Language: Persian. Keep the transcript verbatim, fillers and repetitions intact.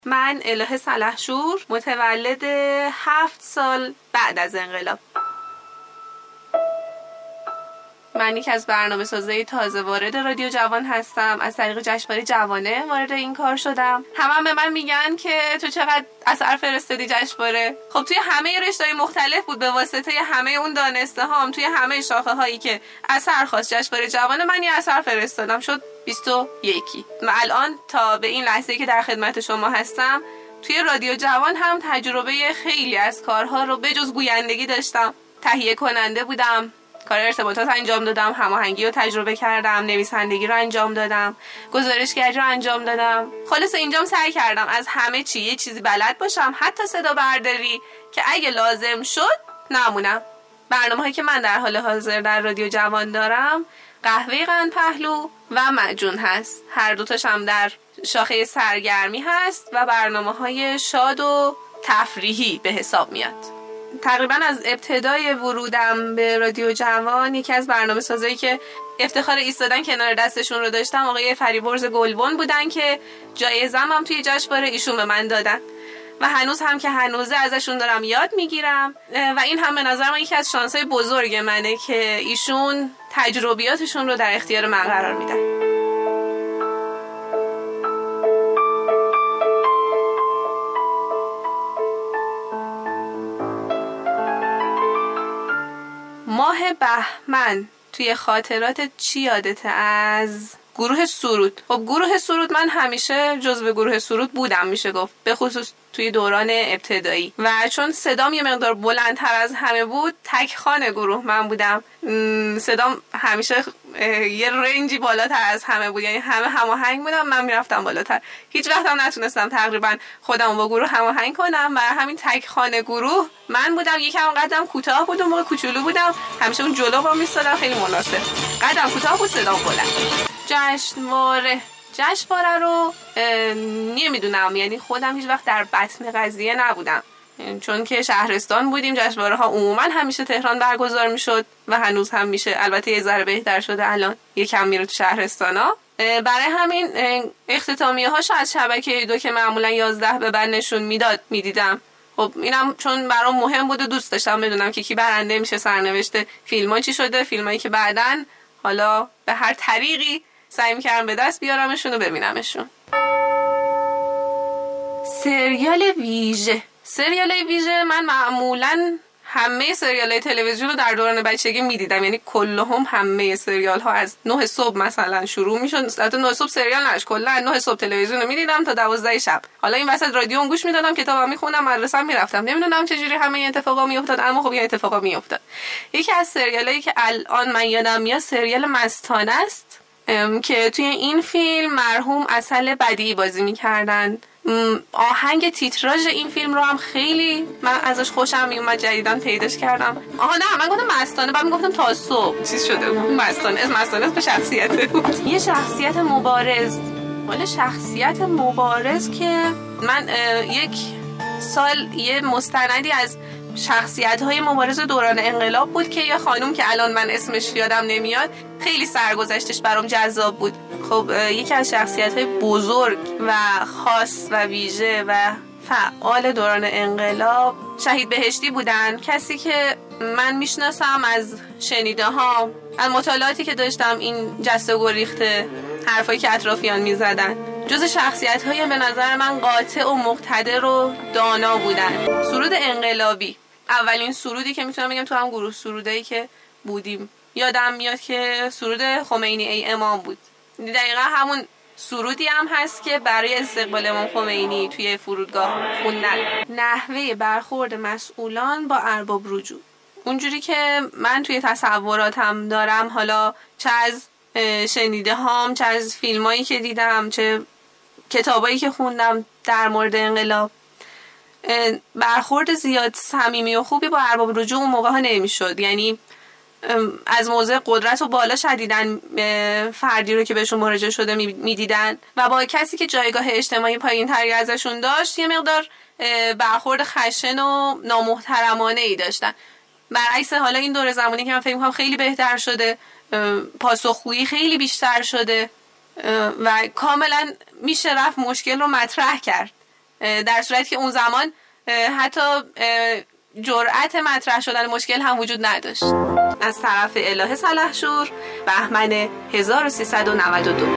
من الهه سلحشور، متولد هفت سال بعد از انقلاب. من یکی از برنامه‌سازای تازه وارد رادیو جوان هستم. از طریق جشنواره جوانه وارد این کار شدم. همه هم به من میگن که تو چقدر اثر فرستادی جشنواره. خب توی همه رشته‌های مختلف بود، به واسطه همه اون دانسته هام توی همه شاخه هایی که اثر خواست جشنواره جوانه من یه اثر فرستادم، شد بیست و یک. و الان تا به این لحظه که در خدمت شما هستم توی رادیو جوان هم تجربه خیلی از کارها رو بجز گویندگی داشتم. تهیه کننده بودم، کار ارتباطات انجام دادم، هماهنگی رو تجربه کردم، نویسندگی رو انجام دادم، گزارشگری رو انجام دادم. خلاص اینجام سعی کردم از همه چی یه چیزی بلد باشم، حتی صدا برداری، که اگه لازم شد نمونم. برنامه‌هایی که من در حال حاضر در رادیو جوان دارم قهوه قند پهلو و معجون هست. هر دوتاش هم در شاخه سرگرمی هست و برنامه‌های شاد و تفریحی به حساب میاد. تقریبا از ابتدای ورودم به رادیو جوان یکی از برنامه‌سازایی که افتخار ایستادن کنار دستشون رو داشتم آقای فریبرز گلبن بودن که جایزه‌ام هم توی جشنواره ایشون به من دادن و هنوز هم که هنوزه ازشون دارم یاد میگیرم و این هم به نظر من یکی از شانس‌های بزرگ منه که ایشون تجربیاتشون رو در اختیار من قرار میدن. ماه بهمن توی خاطرات چی یادته؟ از گروه سرود. خب گروه سرود من همیشه جزو گروه سرود بودم میشه گفت، به خصوص توی دوران ابتدایی، و چون صدام یه مقدار بلندتر از همه بود تک خانه گروه من بودم. صدام همیشه یه رنجی بالاتر از همه بود، یعنی همه هماهنگ بودم، من میرفتم بالاتر. هیچ وقت هم نتونستم تقریبا خودم با گروه هماهنگ کنم، برای همین تک خانه گروه من بودم. یکم قدم کوتاه بود، اون موقع کوچولو بودم، همیشه اون جلو با میستادم، خیلی مناسب. قدم کوتاه بود، صدام بلند. جشنواره جشنواره رو نمیدونم، یعنی خودم هیچ وقت در بطن قضیه نبودم، چون که شهرستان بودیم. جشنواره ها عموما همیشه تهران برگزار میشد و هنوز هم میشه، البته یه ذره بهتر شده الان، یکم میره تو شهرستان ها. برای همین اختتامیه هاشو از شبکه دو که معمولا یازده به بعد نشون میداد میدیدم. خب اینم چون برام مهم بود و دوست داشتم بدونم که کی برنده میشه، سرنوشت فیلم ها چی شده، فیلم هایی که بعدن حالا به هر طریقی سعی میکردم به دست بیارمشون و ببینمشون. سریال ویژه سریال ویژه من معمولاً همه سریال‌های تلویزیون رو در دوران بچگی میدیدم، یعنی کلهم همه سریال ها از نه صبح مثلا شروع میشد. البته نه صبح سریال نش، کلا نه صبح تلویزیون رو میدیدم تا دوازده شب. حالا این وسط رادیو گوش میدادم، کتابم میخوندم، مدرسه میرفتم. نمیدونم چجوری همه این اتفاقا میافتاد، اما خب این اتفاقا میافتاد. یکی از سریالایی که الان من یادم میاد سریال مستانه است که توی این فیلم مرحوم عسل بدیعی بازی میکردن. آهنگ تیتراژ این فیلم رو هم خیلی من ازش خوشم میومد، جدیداً پیداش کردم. آها نه، من گفتم مستانه، بعد میگفتم تا صبح چیز شده بود. مستانه اسم مستانه به شخصیت بود، یه شخصیت مبارز. ولی شخصیت مبارز که من یک سال یه مستندی از شخصیت‌های مبارز دوران انقلاب بود که یه خانم که الان من اسمش یادم نمیاد، خیلی سرگذشتش برام جذاب بود. خب یکی از شخصیت‌های بزرگ و خاص و ویژه و فعال دوران انقلاب شهید بهشتی بودن. کسی که من میشناسم از شنیده ها، از مطالعاتی که داشتم، این جسته و گریخته حرفایی که اطرافیان میزدن، جز شخصیت‌های به نظر من قاطع و مقتدر و دانا بودن. سرود انقلابی، اولین سرودی که میتونم بگم تو هم گروه سرودایی که بودیم یادم میاد که سرود خمینی ای امام بود. دقیقا همون سرودی هم هست که برای استقبال امام خمینی توی فرودگاه خوندن. نحوه برخورد مسئولان با ارباب رجوع، اونجوری که من توی تصوراتم دارم، حالا چه از شنیده هام، چه از فیلمایی که دیدم، چه کتابایی که خوندم در مورد انقلاب، برخورد زیاد صمیمی و خوبی با ارباب رجوع اون موقع ها نمیشد. یعنی از موضع قدرت و بالا شدیدن فردی رو که بهشون مراجعه شده میدیدن و با کسی که جایگاه اجتماعی پایین تری ازشون داشت یه مقدار برخورد خشن و نامحترمانه ای داشتن. برعکس حالا این دور زمانی که من فکر می‌کنم خیلی بهتر شده، پاسخگویی خیلی بیشتر شده و کاملا میشه رفت مشکل رو مطرح کرد. در صورتی که اون زمان حتی جرأت مطرح شدن مشکل هم وجود نداشت. از طرف الهه سلحشور، بهمن هزار و سیصد و نود و دو.